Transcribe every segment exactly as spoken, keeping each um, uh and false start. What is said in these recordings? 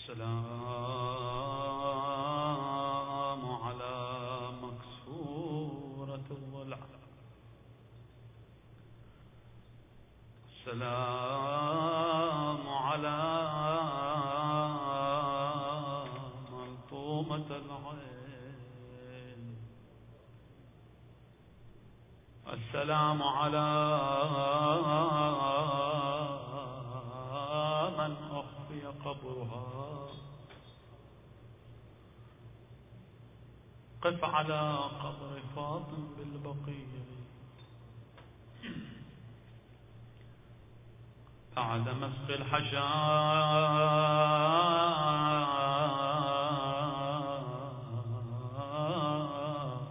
السلام على مكسورة الضلع، السلام على ملطومة العين، السلام على من أخفي قبرها. قف على قبر فاطم بالبقيع بعد مسق الحجاء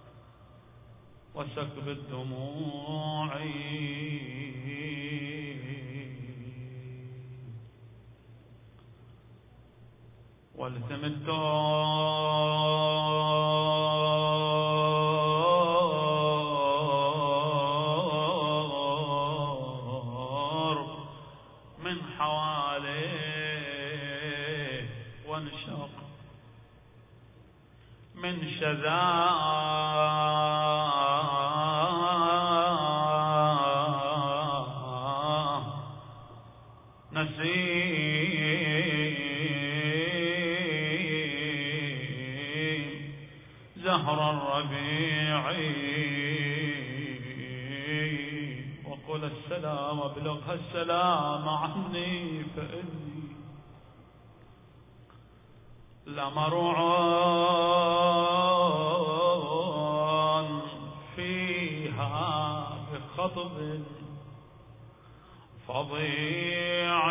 وسكب الدموع، والتم الدور من حواليه، وانشق من شذاه نسيم زهر الربيع، وقل السلام ابلغها السلام عني فإني لمروع فيها بخطب فظيع،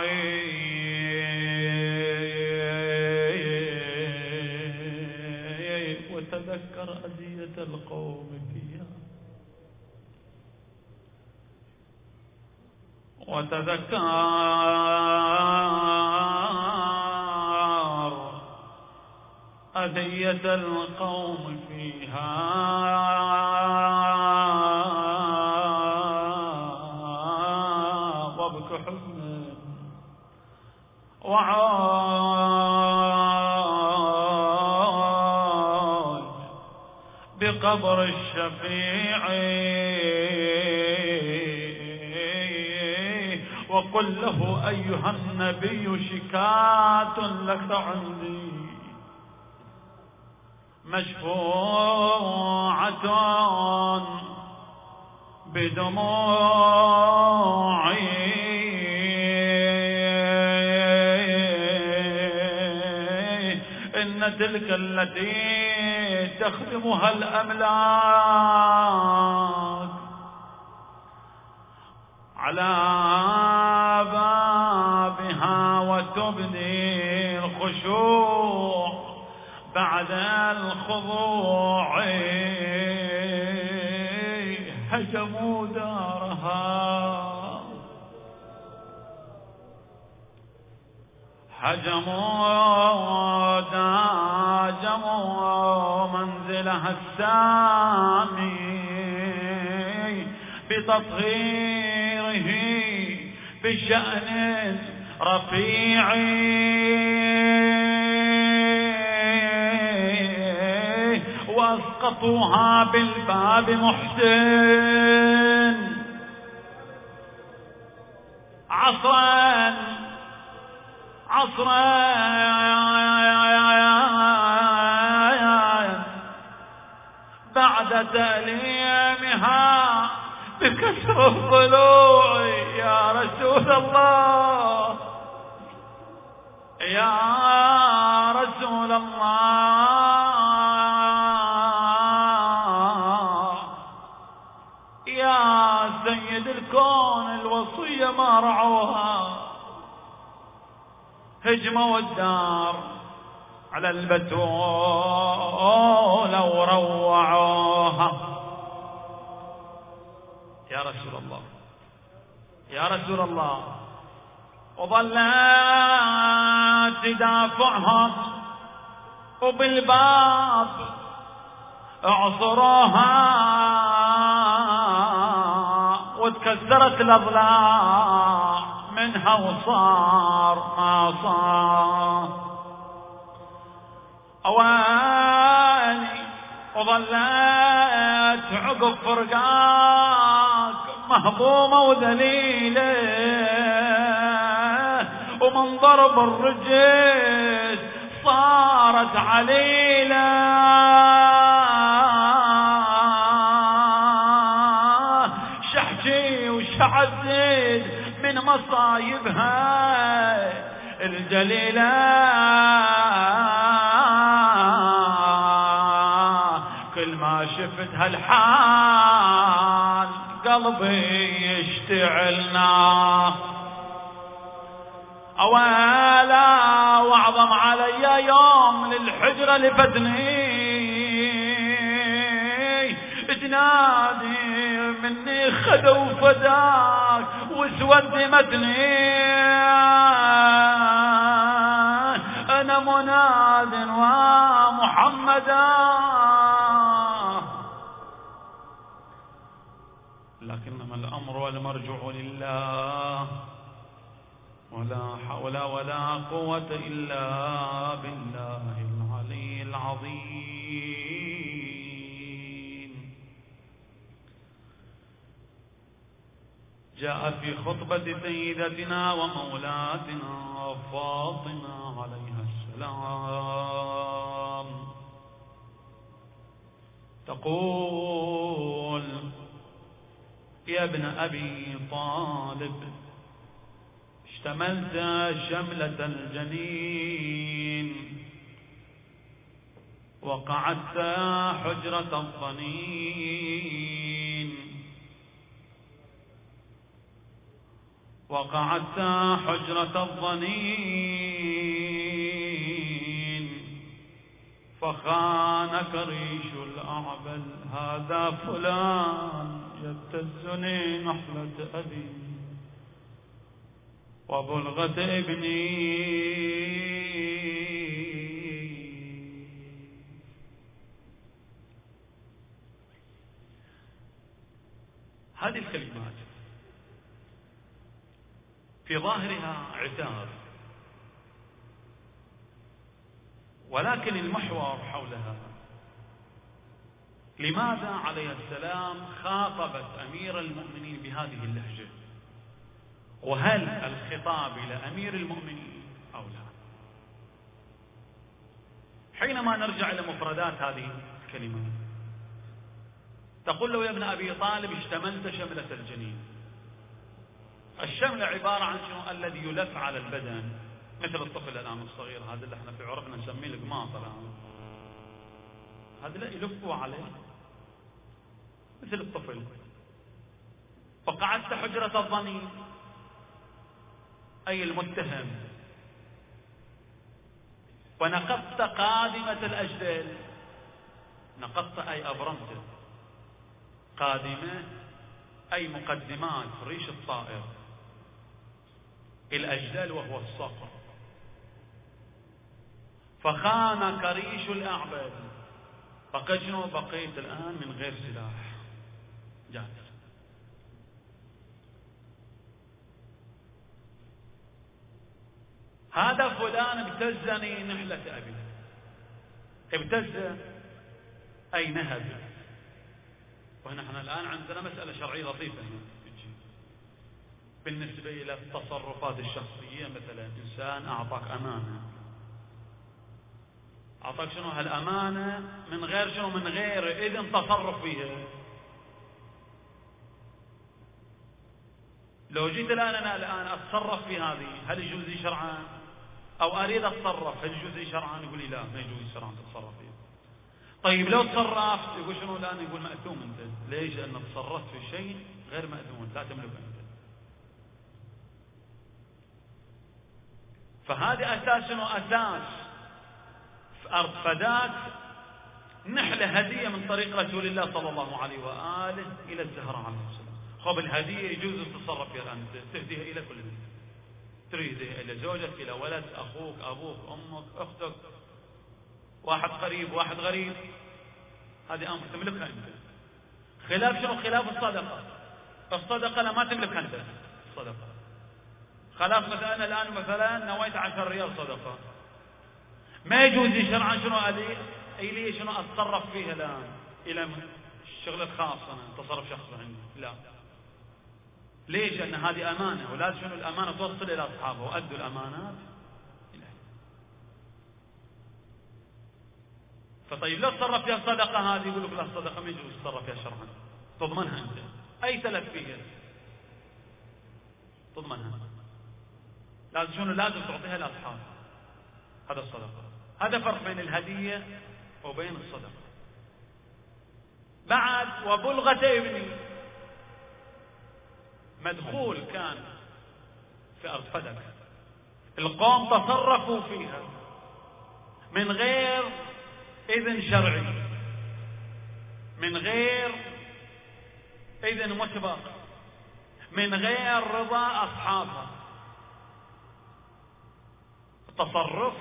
وتذكر أذية القوم فيها، وتذكر أذية القوم فيها، وابك حزنا وعاج بقبر الشفيع، وقل له أيها النبي شكاة لك عندي مشفوعة بدموعي، إن تلك التي تخدمها الأملاك على بابها وتبدي الخشوع بعد الخضوع، هجموا دارها، هجموا داجموا منزلها السامي بتطهيره بشأن رفيع، واسقطوها بالباب محسن عصرا عصرا بعد تأليمها بكسر الضلوع. يا رسول الله يا رسول الله يا سيد الكون، الوصية ما رعوها، هجموا الدار على البتول وروعوها. يا رسول الله يا رسول الله، وظلت تدافعهم وبالباب اعصروها، وتكسرت الاضلاع منها وصار ما صار. أواني وظلت عقب فرقاك مهضومة وذليلة، ومن ضرب الرجل صارت عليلة، شحجي وشعزد من مصايبها الجليلة، كل ما شفت هالحال قلبي يشتعل نار. أولا واعظم علي يوم للحجرة لفتني تنادي مني خذوا فداك واسود متني، أنا مناد ومحمدا، لكنما الأمر والمرجع لله، ولا حول ولا قوة إلا بالله العلي العظيم. جاء في خطبة سيدتنا ومولاتنا فاطمة عليها السلام تقول: يا ابن أبي طالب، اشتملت شملة الجنين وقعدت حجرة الضنين، وقعدت حجرة الضنين فخانك ريش الأعبل، هذا فلان يبتزني نحلة أبي وبلغة ابني. هذه الكلمات في ظاهرها عتاب، ولكن المحور حولها لماذا عليه السلام خاطبت أمير المؤمنين بهذه اللهجة، وهل الخطاب إلى أمير المؤمنين أو لا؟ حينما نرجع إلى مفردات هذه الكلمات تقول له: يا ابن أبي طالب اشتملت شملة الجنين. الشمل عبارة عن شنو؟ الذي يلف على البدن، مثل الطفل الآن الصغير هذا اللي احنا في عرفنا نسميه القماط الآن، هذا لا يلفوا عليه مثل الطفل. فقعدت حجرة الضنين أي المتهم، ونقضت قادمة الأجدال، نقضت أي أبرمت، قادمة أي مقدمات ريش الطائر، الأجدال وهو الصقر، فخانك ريش الأعبد، بقى شنو؟ بقيت الآن من غير سلاح جاهز. هذا فلان ابتزني نحلة أبي، ابتز أي نهب. ونحن الآن عندنا مسألة شرعية لطيفة هنا بالنسبة إلى التصرفات الشخصية. مثلا إنسان أعطاك أمانة، أعطاك شنو هالأمانة من غير شنو؟ من غير إذن تصرف فيها. لو جيت الآن أنا الآن أتصرف في هذه، هل يجوز لي شرعا؟ أو أريد أتصرف، هل يجوز لي شرعا؟ يقول لي لا، ما يجوز شرعا تتصرف فيها. طيب لو تصرفت، يقول شنو الآن؟ يقول مأثوم أنت. ليش؟ لأن تصرفت في شيء غير مأثوم، لا تملك أنت. فهذا أساس شنو؟ أساس في أرض فداك نحلة هدية من طريق رسول الله صلى الله عليه وآله إلى الزهراء عليه السلام. خب الهدية يجوز تتصرف فيها الآن، تهديها إلى كل الناس، تريدها إلى زوجك، إلى ولد، أخوك، أبوك، أمك، أختك، واحد قريب، واحد غريب، هذه أمر تملكها أنت. خلاف شنو؟ خلاف الصدقة. الصدقة لا ما تملكها أنت الصدقة. خلاص مثلا الآن مثلا نويت عشر ريال صدقة، ما يجوز شرعا شنو ألي إلي شنو أتصرف فيها الآن إلى الشغل الخاص أنا تصرف شخصي عندي، لا. ليش؟ لأن هذه أمانة، ولازم شنو الأمانة توصل إلى أصحابها، وأدوا الأمانات إليه. فطيب لا تصرف فيها الصدقة هذه، يقول لك لا الصدقة ما يجوز تصرف فيها شرعا، تضمنها أنت، أي تلف فيها تضمنها، لازم شنو لازم تعطيها لأصحابها، هذا الصدقة. هذا فرق بين الهدية وبين الصدقة. بعد وبلغة ابني، مدخول كان في أرض فدك، القوم تصرفوا فيها من غير إذن شرعي، من غير إذن مسبق، من غير رضا أصحابها. التصرف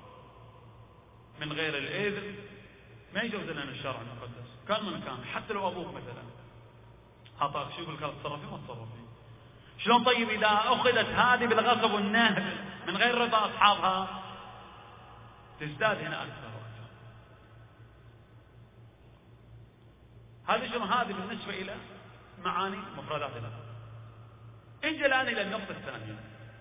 من غير الإذن ما يجوز لنا الشرع المقدس، كان من كان، حتى لو أبوك مثلا أعطاك شيء يقول لك تصرفي ما تصرفي. شلون طيب إذا أخذت هذه بالغصب والنهب من غير رضا أصحابها تزداد هنا أكثر. هذه شنو؟ هذه بالنسبة إلى معاني مفردات الأمر. انجي الآن إلى النقطة الثانية،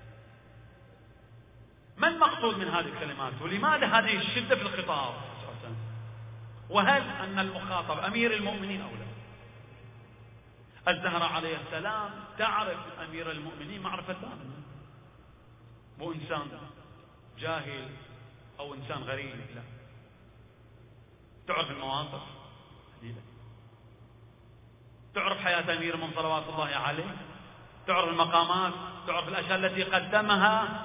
ما المقصود من هذه الكلمات؟ ولماذا هذه الشدة في الخطاب؟ وهل أن المخاطب أمير المؤمنين أو لا؟ الزهراء عليه السلام تعرف أمير المؤمنين معرفة تامة، مو إنسان جاهل أو إنسان غريب، لا، تعرف المواقف، تعرف حياة أمير من صلوات الله عليه، تعرف المقامات، تعرف الأشياء التي قدمها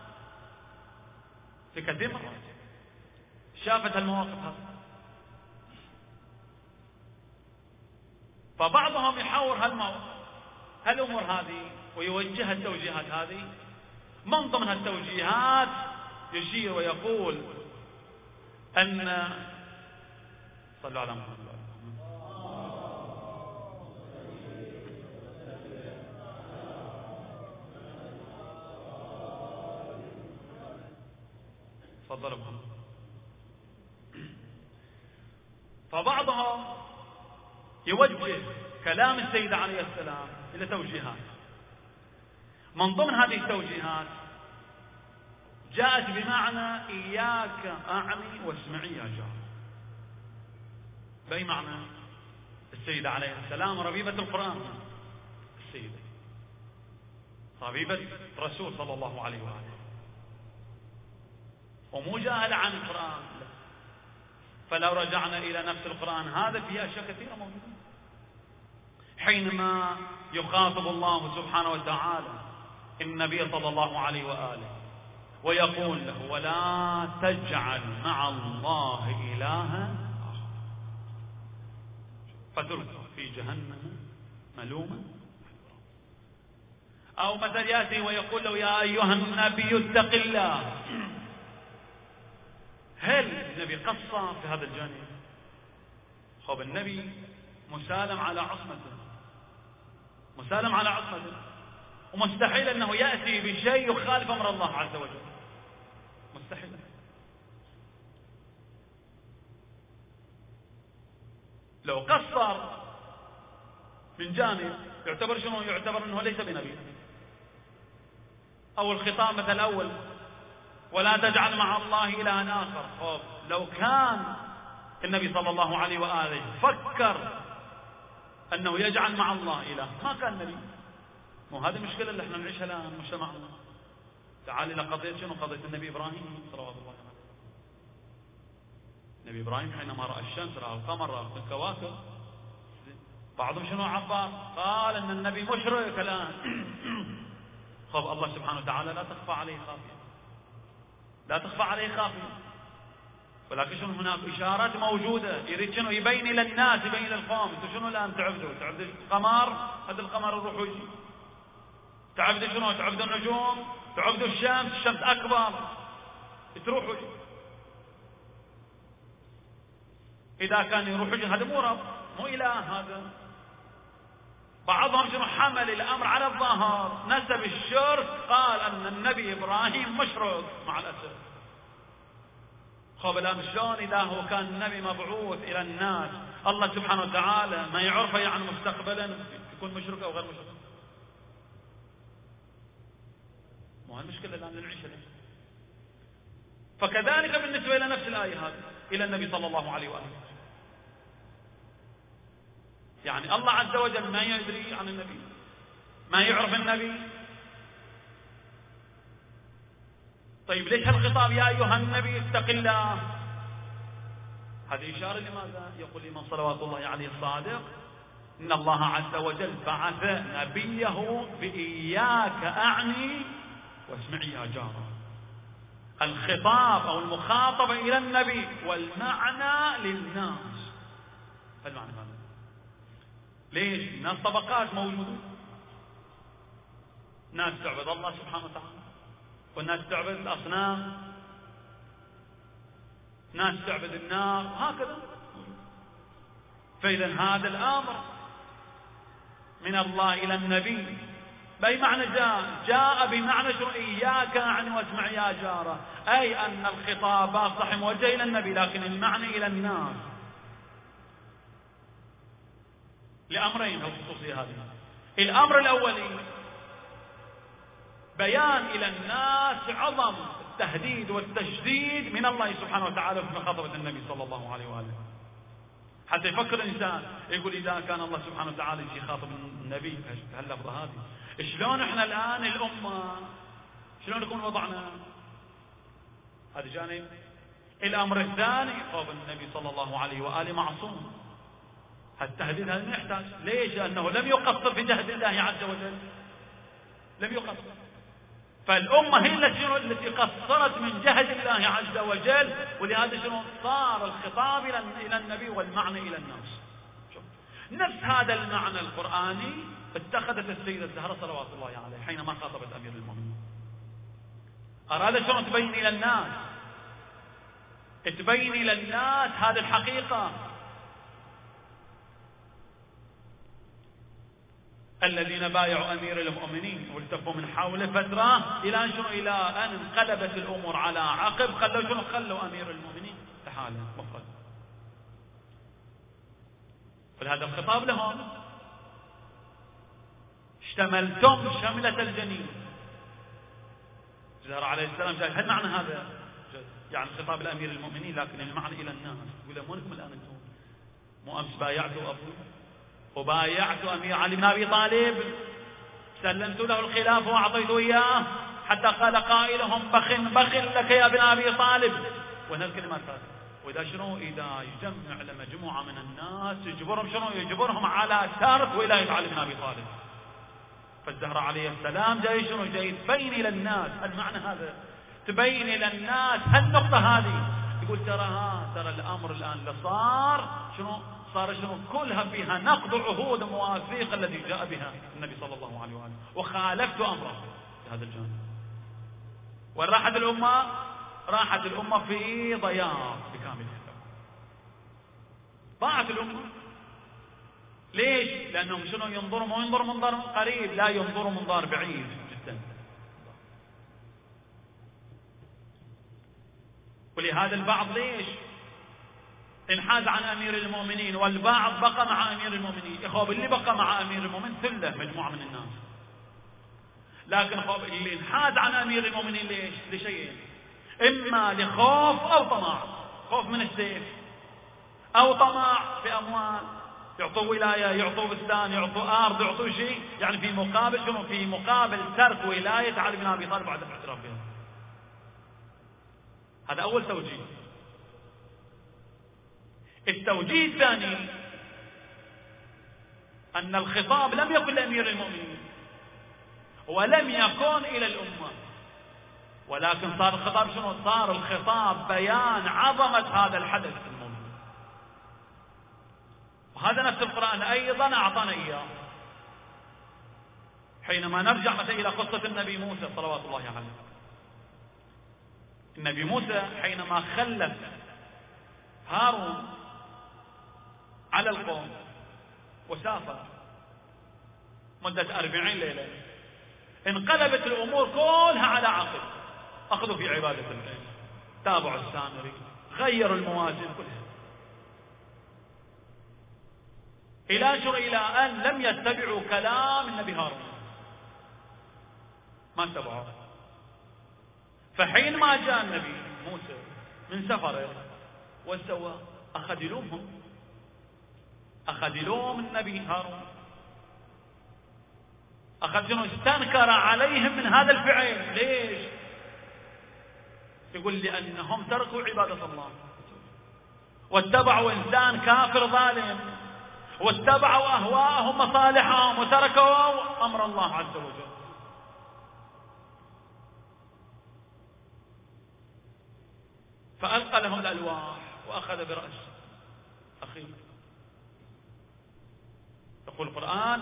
في كثير مرات، شافت المواقف هذه. فبعضهم يحاور هالموقف هالأمور هذه ويوجه التوجيهات هذه. من ضمن هالتوجيهات يشير ويقول أن صلوا على محمد تفضلوا محمد. فبعضهم يوجه كلام السيدة عليه السلام إلى توجيهات. من ضمن هذه التوجيهات جاءت بمعنى إياك أعني واسمعي يا جار. بأي معنى؟ السيدة عليه السلام ربيبة القرآن، السيدة ربيبة رسول صلى الله عليه وآله، ومو جاهلة عن القرآن. فلو رجعنا إلى نفس القرآن هذا فيه أشياء كثيرة موجودة. حينما يخاطب الله سبحانه وتعالى النبي صلى الله عليه وآله ويقول له ولا تجعل مع الله إلها آخر فتلقى في جهنم ملوما. أو مثل يأتي ويقول له يا أيها النبي اتق الله. هل النبي قصر في هذا الجانب؟ خب النبي مسالم على عصمته، مسالم على عصمته، ومستحيل أنه يأتي بشيء يخالف أمر الله عز وجل، مستحيل. لو قصر من جانب يعتبر شنو؟ يعتبر أنه ليس بنبي. أو الخطاب مثل الأول ولا تجعل مع الله إلها آخر. خب لو كان النبي صلى الله عليه وآله فكر أنه يجعل مع الله إله ما كان نبي. وهذه المشكلة اللي احنا نعيشها الآن مجتمعنا. تعال إلى قضية شنو؟ قضية النبي إبراهيم صلوات الله عليه. النبي إبراهيم حينما رأى الشمس، رأى القمر، رأى الكواكب، بعضهم شنو عبر؟ قال أن النبي مشرك الآن. خب الله سبحانه وتعالى لا تخفى عليه خافية، لا تخفى عليه خافية، ولكن شنو هناك إشارات موجودة يريد شنو يبين إلى الناس، يبين إلى القوم. انتم شنو الآن تعبدوا؟ تعبدوا القمر، هذا القمر يروح ويجي. تعبدوا شنو؟ تعبدوا النجوم، تعبدوا الشمس، الشمس أكبر تروح ويجي. إذا كان يروح ويجي هذا مو رب، مو إله هذا. بعضهم شنو حمل الأمر على الظاهر، نسب الشرك، قال أن النبي إبراهيم مشرك. مع الأسف خب الآن شلون إذا هو كان النبي مبعوث إلى الناس الله سبحانه وتعالى ما يعرفه يعني مستقبلا يكون مشرك أو غير مشرك؟ مو هالمشكلة الآن اللي نعيشها. فكذلك بالنسبة إلى نفس الآية هذه إلى النبي صلى الله عليه وآله، يعني الله عز وجل ما يدري عن النبي، ما يعرف النبي. طيب ليش هالخطاب يا أيها النبي اتق الله؟ هذه إشارة لماذا؟ يقول الإمام صلوات الله عليه الصادق إن الله عز وجل بعث نبيه بإياك أعني واسمعي يا جارة. الخطاب أو المخاطبة إلى النبي والمعنى للناس. المعنى هذا ليش؟ الناس طبقات موجودة، ناس تعبد الله سبحانه وتعالى، والناس تعبد الأصنام، ناس تعبد النار، وهكذا. فإذا هذا الأمر من الله إلى النبي بأي معنى جاء؟ جاء بمعنى شو؟ إياك أعني واسمع يا جارة، أي أن الخطاب صح موجه إلى النبي لكن المعنى إلى الناس لأمرين الخصوصية هذه. الأمر الأولي بيان إلى الناس عظم التهديد والتشديد من الله سبحانه وتعالى في مخاطبة النبي صلى الله عليه وآله، حتى يفكر الإنسان يقول إذا كان الله سبحانه وتعالى يخاطب النبي بهاللفظة هذه، شلون إحنا الآن الأمة شلون يكون وضعنا؟ هذا جانب. الأمر الثاني خوف النبي صلى الله عليه وآله معصوم، التهديد هذا ما يحتاج. ليش؟ لأنه لم يقصر في جهد الله عز وجل، لم يقصر. فالأمة هي التي التي قصرت من جهد الله عز وجل، ولهذا شنو صار الخطاب إلى النبي والمعنى إلى الناس. شوف. نفس هذا المعنى القرآني اتخذت السيدة الزهراء صلوات الله عليها حينما خاطبت أمير المؤمنين. أراد شنو تبين إلى الناس، تبين إلى الناس هذه الحقيقة. الذين بايعوا أمير المؤمنين والتفوا من حوله فترة إلى أن شنو؟ إلى أن انقلبت الأمور على عقب، خلوا شنو؟ خلوا أمير المؤمنين لحاله مفرد. ولهذا الخطاب لهم اشتملتم شملة الجنين. الزهراء عليه السلام قال هل معنى هذا؟ يعني خطاب لأمير المؤمنين لكن المعنى إلى الناس. يقول مو انكم الآن انتم مو أمس بايعتوا أبوي وبايعت أمير علي بن أبي طالب، سلمت له الخلافة وأعطيت إياه حتى قال قائلهم بخ بخ لك يا ابن أبي طالب. وهنا الكلمات هذه. وإذا شنو؟ إذا يجمع لمجموعة من الناس يجبرهم شنو؟ يجبرهم على ترك ولاية علي بن أبي طالب. فالزهراء عليه السلام جاي شنو؟ جاي تبين إلى الناس المعنى هذا، تبين إلى الناس هالنقطة هذه. يقول ترى ها ترى الأمر الآن اللي صار شنو؟ صار شنو؟ كلها فيها نقض عهود مواثيق الذي جاء بها النبي صلى الله عليه وآله، وخالفت أمره في هذا الجانب. وين راحت الأمة؟ راحت الأمة في ضياع بكاملها، ضاعت الأمة. ليش؟ لأنهم شنو؟ ينظروا مو ينظروا منظر قريب، لا ينظروا منظر بعيد جدا. ولهذا البعض ليش انحاز عن أمير المؤمنين والبعض بقى مع أمير المؤمنين؟ يخوف اللي بقى مع أمير المؤمنين ثلة مجموعة من الناس، لكن خوف اللي انحاز عن أمير المؤمنين ليش؟ لشيئين، إما لخوف أو طمع. خوف من السيف أو طمع في أموال، يعطوا ولاية، يعطوا بستان، يعطوا أرض، يعطوا شيء، يعني في مقابل شنو؟ في مقابل ترك ولاية علي بن أبي طالب بعد الاعتراف بها. هذا أول توجيه. التوجيه الثاني أن الخطاب لم يكن لأمير المؤمنين ولم يكن إلى الأمة، ولكن صار الخطاب شنو؟ صار الخطاب بيان عظمة هذا الحدث الموجود. وهذا نفس القرآن أيضا أعطانا إياه حينما نرجع مثلا إلى قصة النبي موسى صلوات الله عليه. النبي موسى حينما خلف هارون على القوم وسافر مدة أربعين ليلة، انقلبت الأمور كلها على عقب. أخذوا في عبادة الله، تابعوا السامري، غيروا الموازين كلها، إلى شر إلى أن لم يتبعوا كلام النبي هارون، ما اتبعوا. فحينما جاء النبي موسى من سفره وسوى أخذ يلومهم، أخذ يلوم النبي هارون، أخذ شنو استنكر عليهم من هذا الفعل. ليش؟ يقول لأنهم تركوا عبادة الله واتبعوا إنسان كافر ظالم، واتبعوا أهواءهم مصالحهم وتركوا أمر الله عز وجل. فألقى لهم الألواح وأخذ برأس أخيه. يقول القرآن: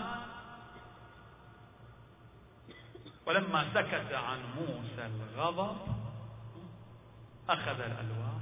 ولما سكت عن موسى الغضب أخذ الألواح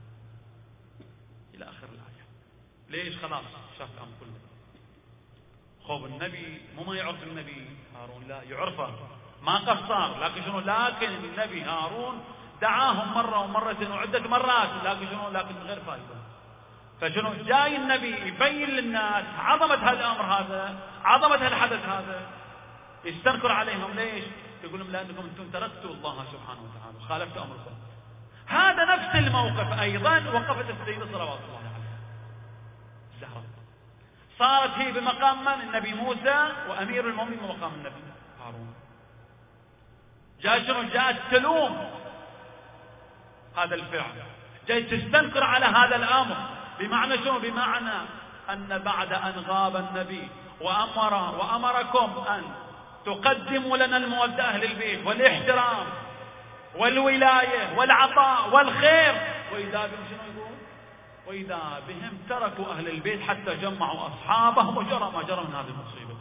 إلى آخر الآية. ليش؟ خلاص شاف الأمر كله. خوف النبي مو ما يعرف النبي هارون، لا يعرفه، ما قصر، لكن شنو؟ لكن النبي هارون دعاهم مرة ومرتين وعدة مرات، لكن شنو؟ لكن من غير فائدة. فشنو؟ جاي النبي يبين للناس عظمة هذا الأمر هذا، عظمة هالحدث هذا، يستنكر عليهم. ليش؟ يقول لهم لأنكم أنتم تركتوا الله سبحانه وتعالى وخالفتوا أمركم. هذا نفس الموقف أيضا وقفت السيدة صلوات الله عليها الزهراء، صارت هي بمقام من؟ النبي موسى، وأمير المؤمنين بمقام النبي هارون. جاء شنو؟ جاءت تلوم هذا الفعل، جاءت تستنكر على هذا الأمر. بمعنى شنو؟ بمعنى أن بعد أن غاب النبي وأمر وأمركم أن تقدموا لنا المودة أهل البيت والاحترام والولاية والعطاء والخير، وإذا بهم شنو يقول؟ وإذا بهم تركوا أهل البيت حتى جمعوا أصحابهم وجرى ما جرى من هذه المصيبة.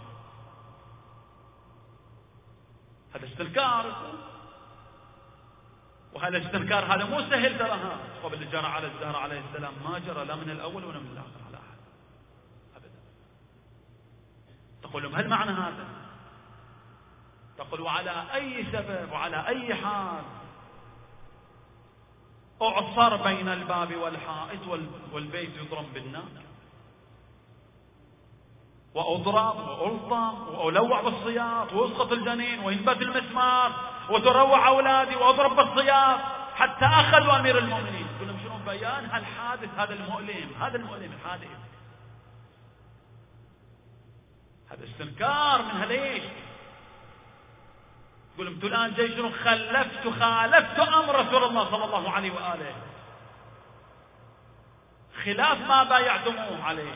هذا استنكار، وهذا استنكار هذا مو سهل تراها. قبل اللي جرى على الزهرة عليه السلام ما جرى لا من الأول ولا من الآخر على أحد أبدا. تقول لهم هل معنى هذا؟ تقول وعلى أي سبب وعلى أي حال أعصر بين الباب والحائط والبيت يضرب بالنار، وأضرب وألطم وألوع بالصياط ويسقط الجنين وينبت المسمار وتروع أولادي وأضرب بالصياط حتى أخذوا أمير المؤمنين. يقول لهم شنو؟ بيان هالحادث هذا المؤلم، هذا المؤلم الحادث، هذا استنكار منها. ليش؟ يقول لهم الآن جاي شنو؟ خلفت خالفت أمر رسول الله صلى الله عليه وآله، خلاف ما بايعتموه عليه،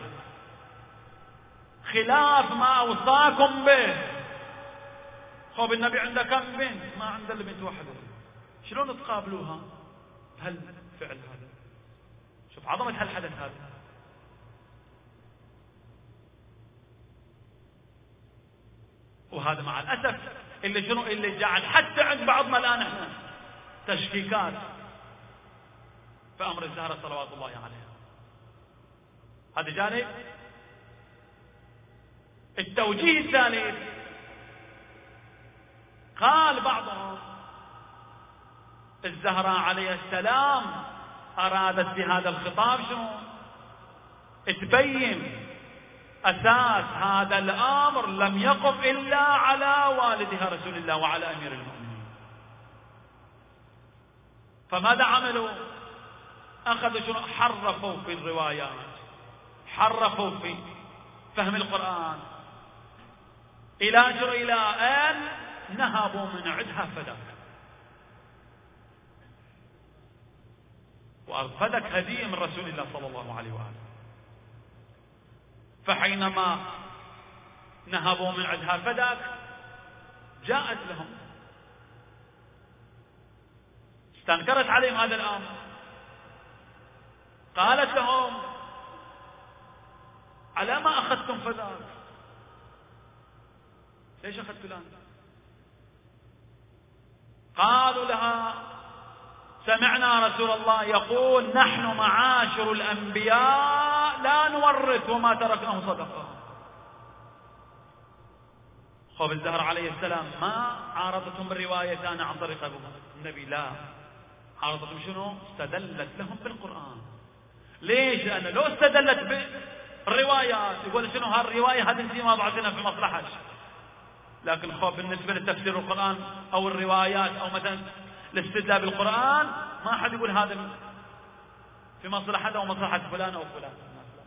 خلاف ما أوصاكم به. خوف النبي عنده كم بنت؟ ما عنده إلا بنت واحدة، شلون تقابلوها بهالفعل هذا؟ شوف عظمة هالحدث هذا. وهذا مع الأسف اللي شنو؟ اللي جعل حتى عند بعضنا الآن احنا تشكيكات في أمر الزهرة صلوات الله عليها. هذا جانب. التوجيه الثالث، قال بعضهم الزهراء عليه السلام أرادت بهذا الخطاب شنو؟ تبين أساس هذا الأمر لم يقم إلا على والدها رسول الله وعلى أمير المؤمنين. فماذا عملوا؟ أخذوا شنو؟ حرفوا في الروايات، حرفوا في فهم القرآن، إلى جر إلى أن نهبوا من عدها فدك. وأرفدك هدية من رسول الله صلى الله عليه وآله. فحينما نهبوا من عدها فدك جاءت لهم، استنكرت عليهم هذا الأمر، قالت لهم على ما أخذتم فداك؟ ليش أخذت الآن؟ قالوا لها سمعنا رسول الله يقول نحن معاشر الأنبياء لا نورث وما تركناه صدقة. خوف الزهر عليه السلام ما عارضتهم بالرواية أنا عن طريق أبو النبي، لا، عرضتهم شنو؟ استدلت لهم بالقرآن. ليش؟ لأنه لو استدلت بالروايات يقول شنو هالرواية هذه ما بعثنا في مصلحة، لكن خوف بالنسبة لتفسير القرآن أو الروايات أو مثلا الاستدلال بالقرآن ما حد يقول هذا في مصلحة أو مصلحة فلان أو فلان.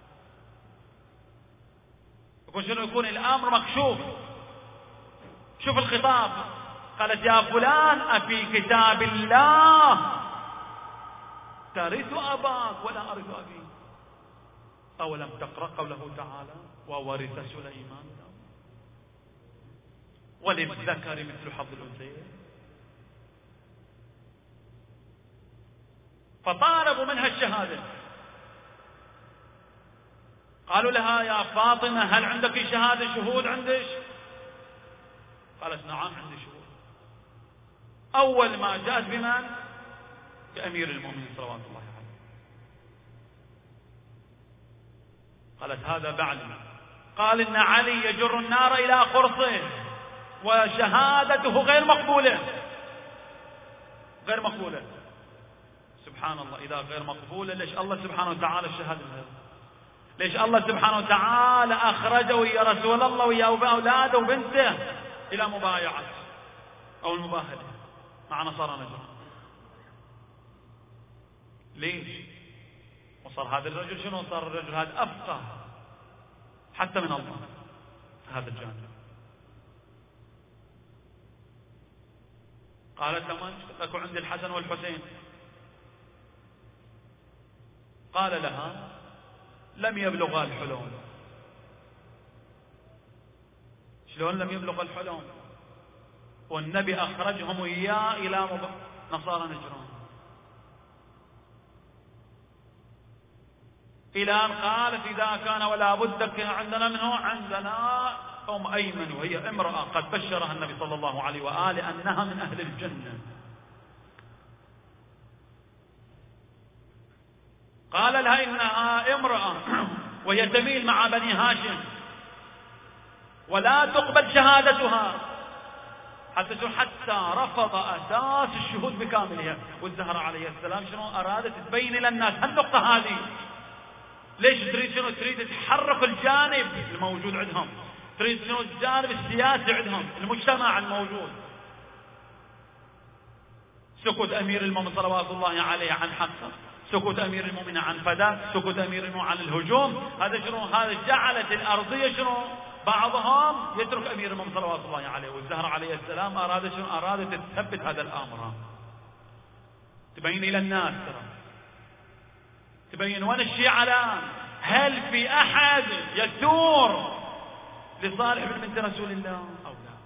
يكون شنو؟ يكون الأمر مكشوف. شوف الخطاب، قالت يا فلان أفي كتاب الله ترث أباك ولا أرث أبي، أولم تقرأ قوله تعالى وورث سليمان وللذكر مثل حظ الأنثيين. فطالبوا منها الشهادة. قالوا لها يا فاطمة هل عندك شهادة شهود عندك؟ قالت نعم عندي شهود. أول ما جاءت بمن؟ بأمير المؤمنين صلوات الله عليه. قالت هذا بعلي. قال إن علي يجر النار إلى قرصه وشهادته غير مقبولة. غير مقبولة. سبحان الله، إذا غير مقبولة ليش الله سبحانه وتعالى الشهادة غير؟ ليش الله سبحانه وتعالى أخرجه يا رسول الله ويا أولاده وبنته إلى مبايعة أو المباهلة مع نصارى نجران؟ ليش؟ وصار هذا الرجل شنو؟ صار الرجل هذا أفقه حتى من الله في هذا الجانب. قالت لمن؟ لك عندي الحسن والحسين. قال لها لم يبلغا الحلم. شلون لم يبلغ الحلم؟ والنبي أخرجهم إياه إلى نصارى نجران. إلى أن قالت إذا كان ولا بد عندنا منه عندنا أم أيمن، وهي امرأة قد بشرها النبي صلى الله عليه وآله أنها من أهل الجنة. قال لها إنها امرأة وهي تميل مع بني هاشم ولا تقبل شهادتها حتى حتى رفض أساس الشهود بكاملها. والزهراء عليه السلام شنو أرادت تبين للناس هالنقطة هذه. ليش تريد شنو؟ تريد تحرك الجانب الموجود عندهم، تريد شنو؟ الجانب السياسي عندهم، المجتمع الموجود. سكوت أمير المؤمنين صلوات الله عليه عن حقه، سكوت أمير المؤمنين عن فداك، سكوت أمير المؤمنين عن الهجوم، هذا شنو؟ هذا جعلت الأرضية شنو؟ بعضهم يترك أمير المؤمنين صلوات الله عليه. والزهراء عليه السلام أرادت شنو؟ أرادت تثبت هذا الأمر، تبين إلى الناس، ترى تبين وين الشيعة الآن. هل في أحد يثور لصالح ابن بنت رسول الله أو لا؟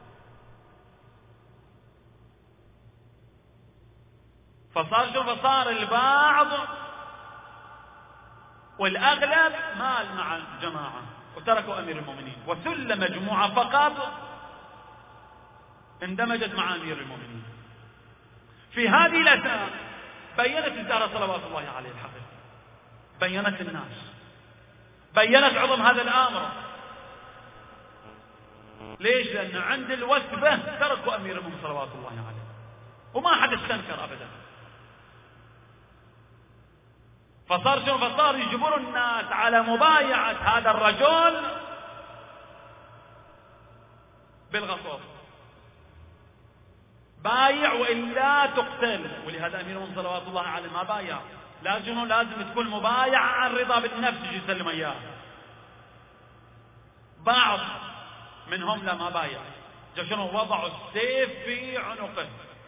فصار شو؟ فصار البعض والأغلب مال مع الجماعة وتركوا أمير المؤمنين، وثل مجموعة فقط اندمجت مع أمير المؤمنين. في هذه الأثناء بينت الزهراء صلوات الله عليه الحقيقة، بينت الناس، بينت عظم هذا الأمر. ليش؟ لأن عند الوثبة تركوا أمير المؤمنين صلوات الله عليه وما حد استنكر أبدا. فصار شنو؟ فصار يجبروا الناس على مبايعة هذا الرجل بالغصب. بايع وإلا تقتل. ولهذا أمير المؤمنين صلوات الله عليه ما بايع، لازم لازم تكون مبايعة عن رضا بالنفس يجي يسلم إياه. بعض منهم لا ما بايع، شنو؟ وضعوا السيف في عنقه،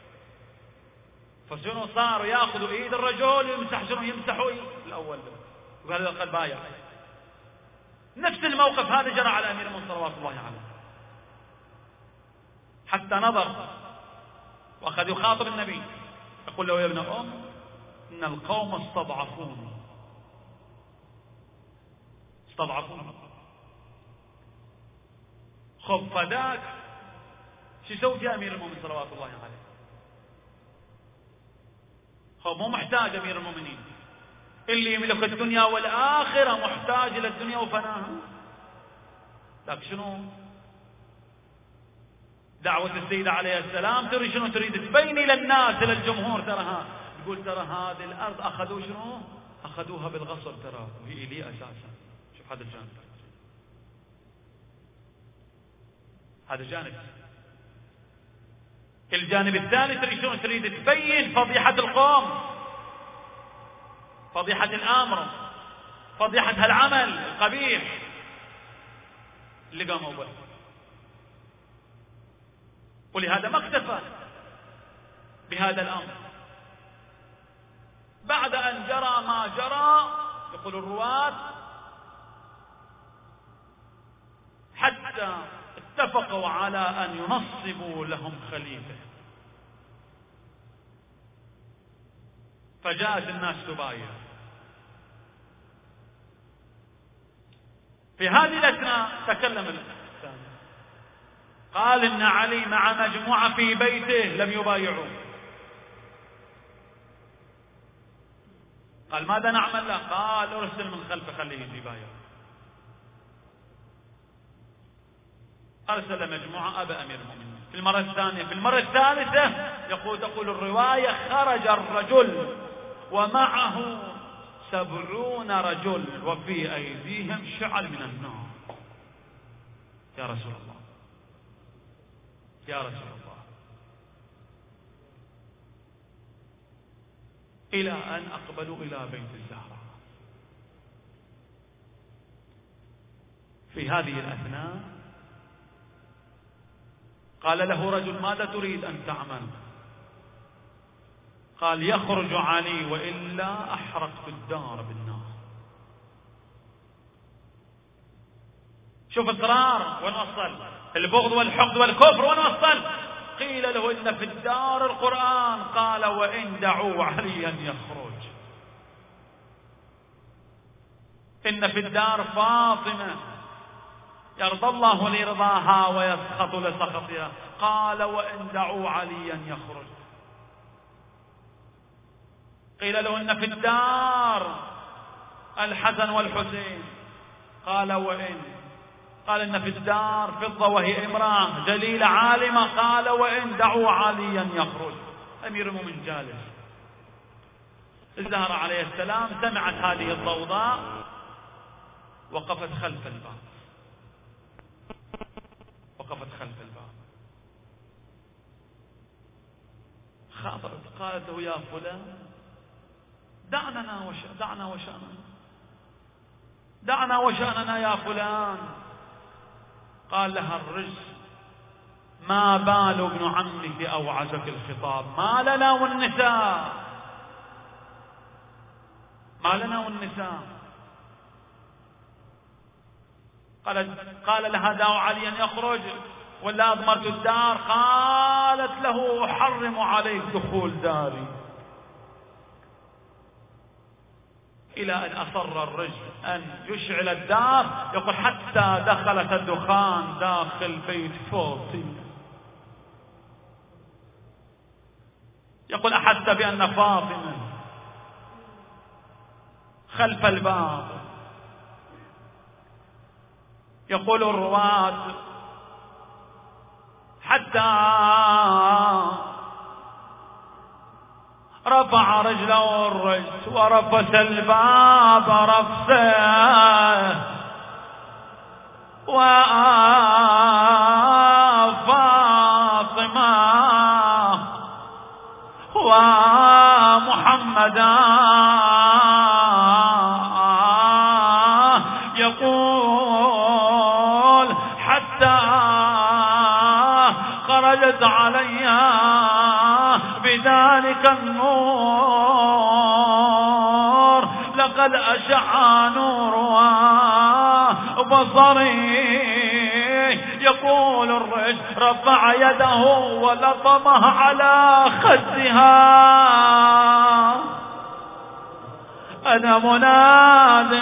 فشنو صاروا ياخذوا ايد الرجل يمسح شنو؟ يمسحوا الاول وقال قد بايع. نفس الموقف هذا جرى على امير المؤمنين صلوات الله عليه، حتى نظر واخذ يخاطب النبي يقول له يا ابن ام ان القوم استضعفوني استضعفوني خب فداك شو يسوي في امير المؤمنين صلوات الله عليه؟ خب مو محتاج امير المؤمنين، اللي يملك الدنيا والاخره محتاج الى الدنيا وفناها. لكن شنو دعوة السيدة عليه السلام؟ تريد شنو؟ تريد تبين الى الناس الى الجمهور تراها تقول ترى هذه الأرض أخذوا شنو؟ أخذوها بالغصب ترى، وهي إلي أساسا. شوف هذا الجانب، هذا جانب. الجانب الثاني تريد شنو؟ تريد تبين فضيحة القوم، فضيحة الأمر، فضيحة هالعمل القبيح اللي قاموا به. ولهذا ما اكتفى بهذا الأمر، بعد أن جرى ما جرى يقول الرواة حتى اتفقوا على أن ينصبوا لهم خليفة، فجاءت الناس تبايع. في هذه الأثناء تكلم الإنسان قال إن علي مع مجموعة في بيته لم يبايعوا. قال ماذا نعمل له؟ قال ارسل من خلفه خليه يجي يبايع. أرسل مجموعة أبا أمير المؤمنين. في المرة الثانية، في المرة الثالثة يقول تقول الرواية خرج الرجل ومعه سبعون رجل وفي أيديهم شعل من النار. يا رسول الله، يا رسول الله، إلى أن أقبلوا إلى بيت الزهراء. في هذه الأثناء قال له رجل ماذا تريد أن تعمل؟ قال يخرج علي وإلا أحرقت الدار بالنار. شوف إصرار وين وصل، البغض والحقد والكفر وين وصل. قيل له إن في الدار القرآن، قال وإن دعوا عليا يخرج. إن في الدار فاطمة يرضى الله لرضاها ويسخط لسخطها، قال وإن دعوا عليا يخرج. قيل له إن في الدار الحسن والحسين، قال وإن، قال إن في الدار فضة وهي امرأة جليلة عالمة، قال وإن دعوا عليا يخرج. أمير المؤمنين جالس. الزهراء عليه السلام سمعت هذه الضوضاء وقفت خلف الباب، وقفت خلف الباب خاطرت، قالت له يا فلان دعنا وش... دعنا وشأننا، دعنا وشأننا يا فلان. قال لها الرجل ما بال ابن عمك أوعزك الخطاب، ما لنا والنساء، ما لنا والنساء. قالت قال لها دعوا عليا يخرج ولا أضمرت الدار؟ قالت له أحرم عليك دخول داري. إلى أن أصر الرجل أن يشعل الدار، يقول حتى دخلت الدخان داخل بيت فاطمة. يقول أحس بأن فاطمة خلف الباب. يقول الرواة حتى رفع رجله الرجل ورفس الباب رفسه، وفاطمة ومحمدا يقول حتى خرجت عليها بذلك النور، لقد أشع نورها بصري. يقول الرجل رفع يده ولطمها على خدها، أنا مناد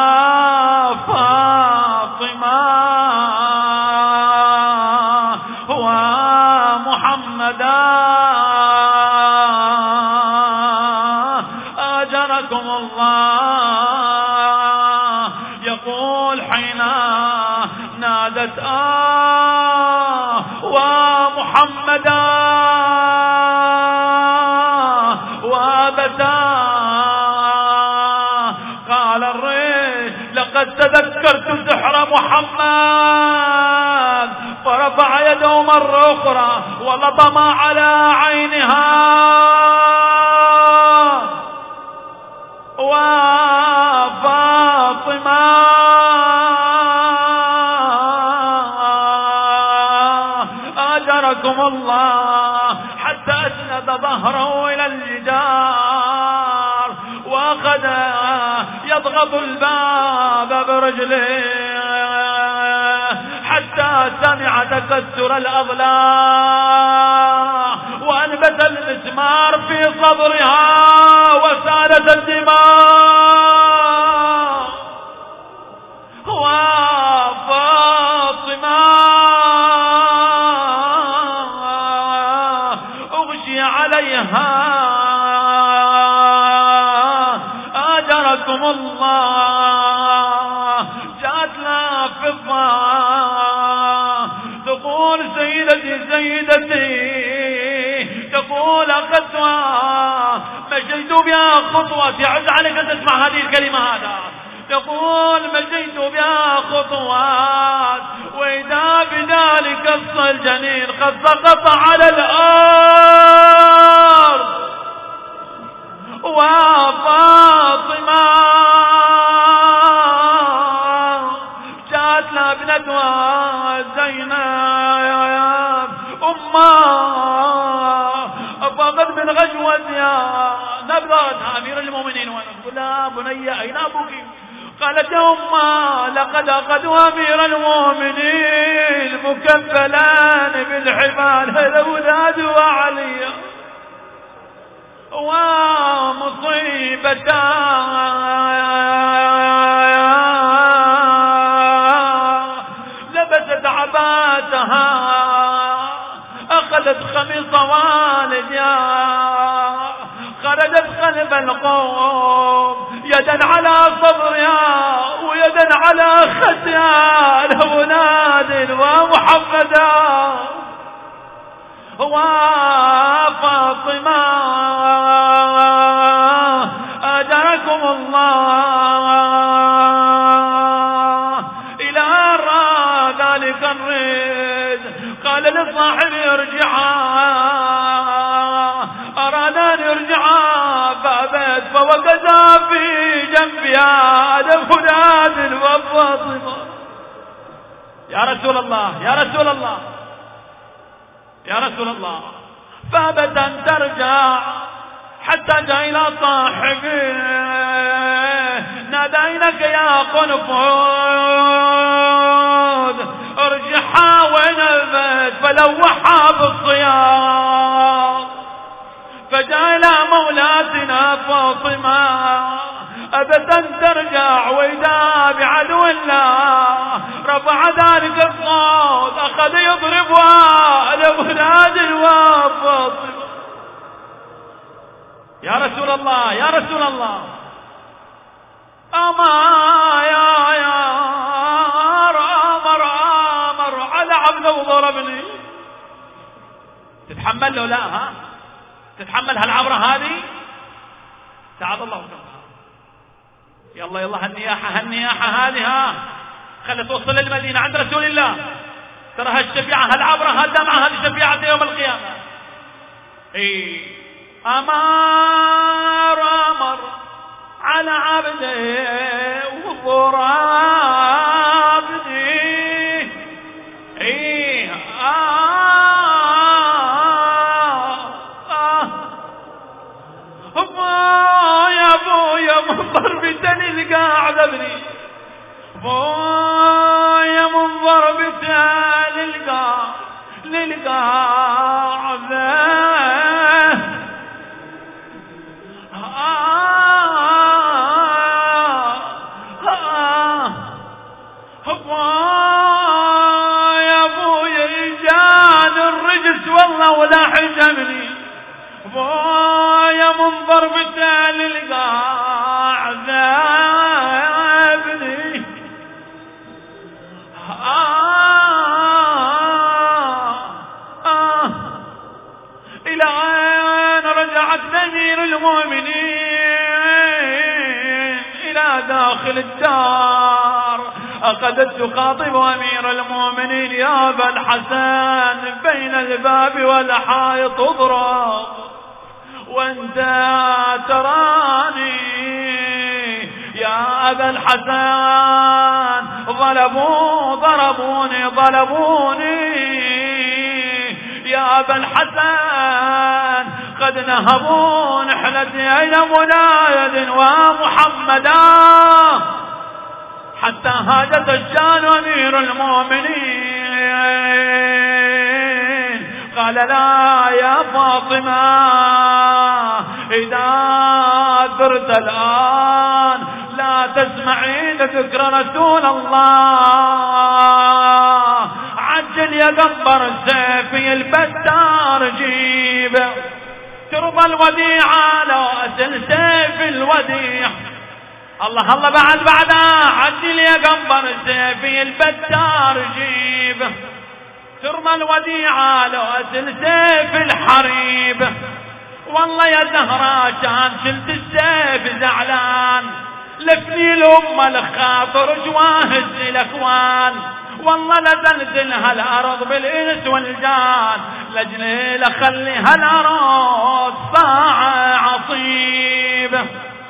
وفاطمة ومحمدا أجركم الله. يقول حين نادت آه ومحمدا على الريش لقد تذكرت سحر محمد، فرفع يده مرة أخرى ولطم على عينها وفاطمة آجركم الله، حتى أسند ظهره إلى الجدار وأخذ يضغط الباب برجله حتى سمع تكسر الأضلاع وأنبت المسمار في صدرها وسالت الدماء. وفاطمة أغشي عليها آجركم الله، جاءت لها فضة تقول سيدتي سيدتي، تقول أخذتها مشيت بها خطوة، يعز عليك أن تسمع هذه الكلمة هذا، تقول مشيت بها خطوات وإذا بذلك الجنين قد سقط على الأرض. وفاطمة جاءت لها ابنتها زينب أمها أفاقت من غشوتها، نبذتها أمير المؤمنين ونقول لها بني أين أبوك؟ قالت يا أمها لقد أخذوا أمير المؤمنين مكفلان بالحبال الأولاد وعلي ومصيبتان. لبست عباتها أخذت خميص والدها خرجت خلف القوم يدا على صدرها ويدا على خدها الأولاد ومحمدا. وفاطمة أجركم الله إلى أرى ذلك الريد قال لصاحبي ارجعا، أراد أن يرجعا فأبت فوقتا في جنبها لفلاد وفاطمة. يا رسول الله يا رسول الله يا رسول الله، فابت أن ترجع حتى جاء إلى صاحبه نادينك يا قنفذ ارجعها وين البيت، فلوحها بالصيام فجاء إلى مولاتنا فاطمة أبت أن ترجع وإذا بعدو الله، رفع ذلك الصوت أخذ يضربها لأولاد وفاطمة. يا رسول الله يا رسول الله، أما يا يا أمر أمر على عبد وضربني، تتحمل له؟ لا ها تتحمل هالعبرة هذه؟ تعالى الله وتعالى. يلا يلا هالنياحة هالنياحة هذه ها خلت توصل للمدينة عند رسول الله. ترى هالشفيعة هالعبرة هالدمعة هذه شفيعة يوم القيامة. اي أمر أمر على عبده وضرابني. اي يا ابويا منظر بتاني القاعد ابني، ابويا منظر بتاني القاعد للقاعد يا ابويا جان الرجس والله ولا حجمني، يا منظر بتال القاعد ابني. آه آه إلى أين رجعت أمير المؤمنين؟ إلى داخل الدار أخذت تخاطب أمير المؤمنين يا أبا الحسن بين الباب والحائط اضرب وانت تراني يا أبا الحسن ظلموا ضربوني ضربوني يا أبا الحسن قد نهبوا نحلتي أين منايد ومحمدا حتى هاجت الشان أمير المؤمنين قال لا يا فاطمة إذا ذرت الآن لا تسمعين ذكر رسول الله عجل يا قنبر السيف البتار جيب ترضى الوديعة لو أسل سيف الوديع الله الله بعد بعدها عجل يا قنبر السيف البتار جيب ترمى الوديعة لو أسل سيف الحريب والله يا زهرة كان شلت السيف زعلان لفني الأمة الخاطر جواهز الأكوان والله لزلزل هالأرض بالإنس والجان لجلي لخلي هالأرض ساعة عصيب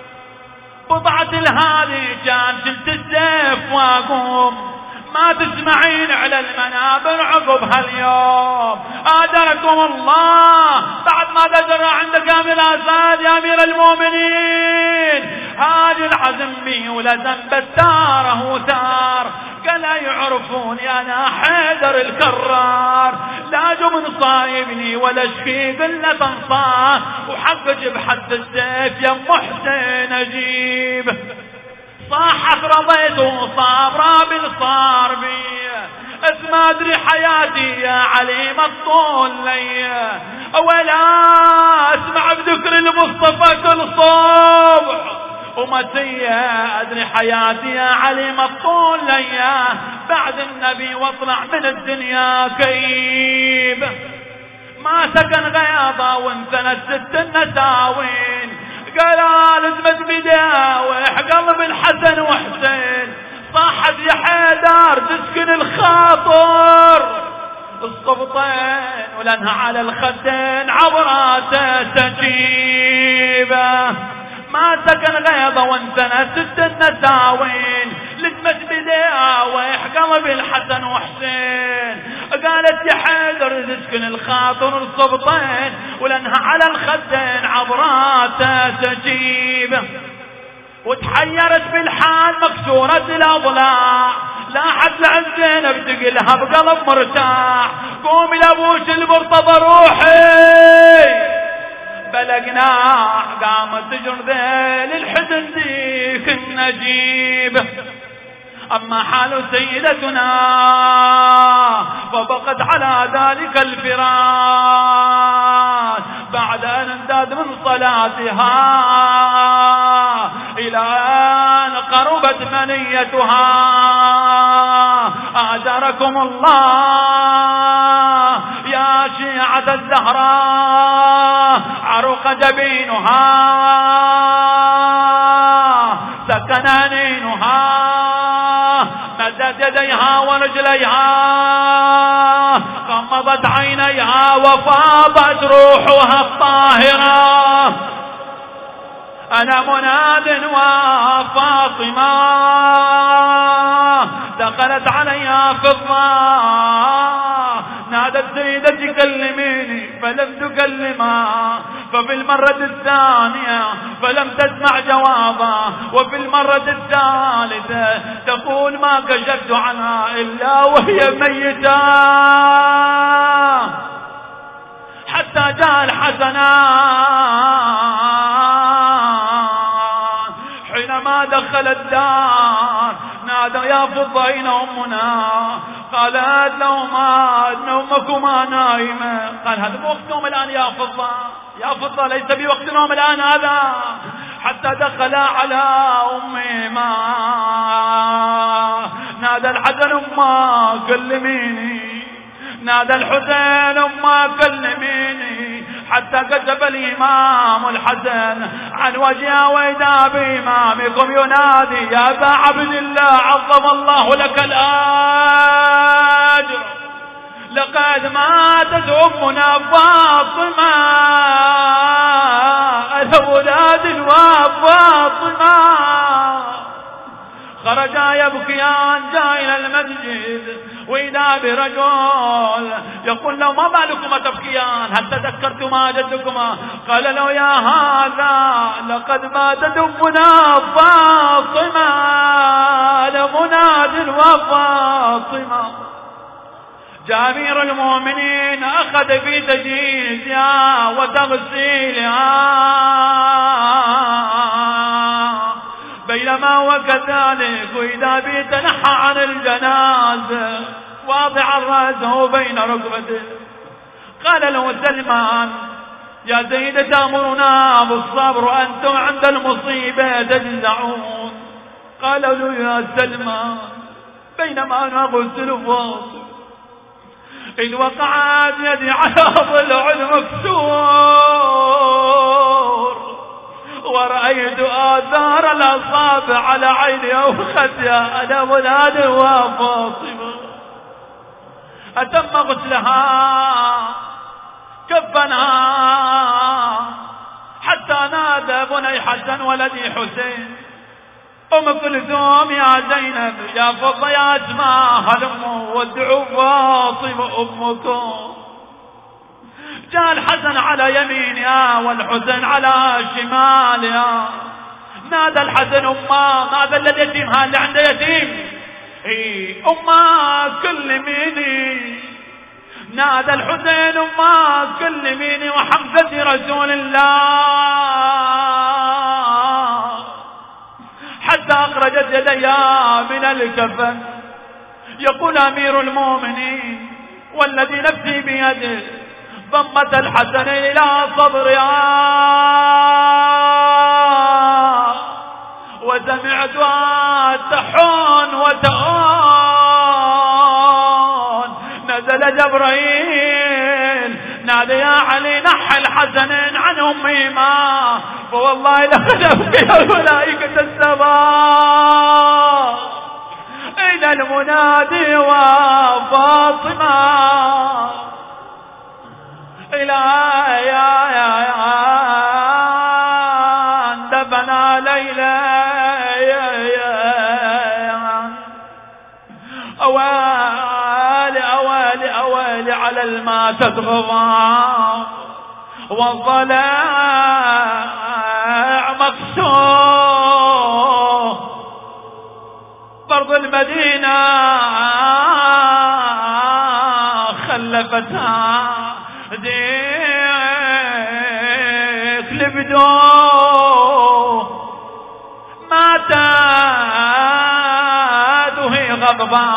بضعة الهادي كان شلت السيف واقوم ما تسمعين على المنابر عقب هاليوم آدركم الله بعد ما تجرى عندك يا أمير أسد يا أمير المؤمنين هاجي العزم بي ولزم بتاره تار قال يعرفوني أنا حيدر الكرار لا جمن صايبني ولا شفي قلة انصار وحقج بحد السيف يا محسن أجيب صاحت رضيت وصابرا بالصار بي اسم ادري حياتي يا عليم الطول لي ولا اسمع بذكر المصطفى كل صبح ومسيا ادري حياتي يا عليم الطول لي بعد النبي واطلع من الدنيا كيب ما سكن غياضة وانتنت ست النساوين قال لزمت بداوح قلب الحسن وحسين صاحت يا حيدر تسكن الخاطر الصبطين ولانها على الخدين عبراته تجيبه ما سكن غيظه وانتنى ست النساوين لزمت بداوح قلب الحسن وحسين قالت يا حيدر تسكن الخاطر الصبطين ولانها على الخدين عبراته تجيبه وتحيرت بالحال مكسورة الأضلاع لاحت لعند زينب تقلها بقلب مرتاح قومي لابوش المرتضى روحي بلقناح قامت تجر ذيل الحزن ديك النجيب أما حال سيدتنا فبقت على ذلك الفراش بعد أن انداد من صلاتها إلى أن قربت منيتها أعجركم الله يا شيعة الزهراء عرق جبينها سكن أنينها مدت يديها ورجليها غمضت عينيها وفاضت روحها الطاهرة أنا مناد وفاطمة دخلت عليها فضة نادت سيدتي كلميني فلم تكلمها ففي المرة الثانية فلم تسمع جوابا وفي المرة الثالثة تقول ما كشفت عنها إلا وهي ميتة حتى جاء الحسنان حينما دخل الدار نادى يا فضة أين أمنا؟ قالت لو ما أن أمكما نايمة. قال هذا مو وقت نوم الآن يا فضة، يا فضة ليس بوقت نوم الآن هذا. حتى دخل على أمي ما نادى الحسن أمه كلميني، نادى الحسين أمه كلميني، حتى كتب الإمام الحسن عن وجهه وإذا بإمامكم ينادي يا أبا عبد الله عظم الله لك الأجر لقد ماتت أمنا فاطمة الأولاد وفاطمة. خرجا يبكيان جاء إلى المسجد وإذا برجل يقول له ما بالكما تبكيان هل تذكرتما جدكما؟ قال له يا هذا لقد ماتت أمنا فاطمة لمناد وفاطمة. جاء أمير المؤمنين أخذ في تجهيزها وتغسيلها بينما هو كذلك وإذا به تنحى عن الجنازة واضعا رأسه بين ركبته. قال له سلمان يا سيد تأمرنا بالصبر أنتم عند المصيبة تجزعون. قال له يا سلمان بينما أنا أغسل فاطمة إذ وقعت يدي على ضلع المكسور ورأيت آثار الأصابع على عيني أو خدها أنا ولاد وفاطمة. أتم غسلها كفنها حتى نادى بني حسن ولدي حسين أم كلثوم يا زينب يا فضة يا أسماء هلموا وادعوا فاطمة أمكم. جاء الحسن على يمينها والحسن على شمالها. نادى الحسن أمه ماذا الذي يتيم هذا عنده يتيم إيه أمه كل ميني. نادى الحسين أمه كل ميني وحمزة رسول الله حتى أخرجت يديها من الكفن. يقول أمير المؤمنين والذي نفسي بيده ضمت الحسن إلى صدرها وسمعتها تحون وتؤون. نزل جبرائيل نادى يا علي نحى الحسن عن أمهما فوالله لقد أبقي الملائكة السماء إلى المنادي وفاطمة إلى يا يا يا دفنا ليلى يا يا أوالي أوالي أوالي على الماء تتغضى والضلع مكسور برض المدينة خلفتها ديك لبدو ماتت وهي غضبة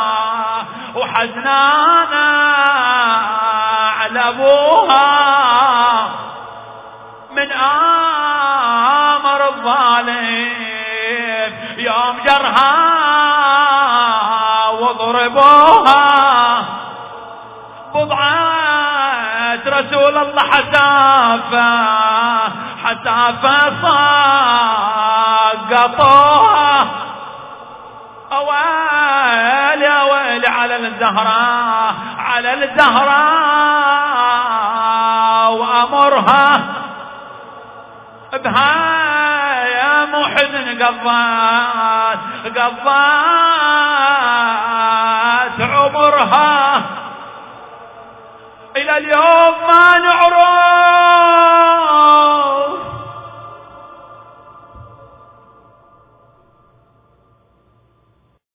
وحزنانة على أبوها من آمر الظالم يوم جرها وضربوها بضعة رسول الله حتافة حتافة سقطوها. أويلي أويلي على الزهراء على الزهراء وأمرها بها يا محزن قضات قضات عمرها إلى اليوم ما نعرف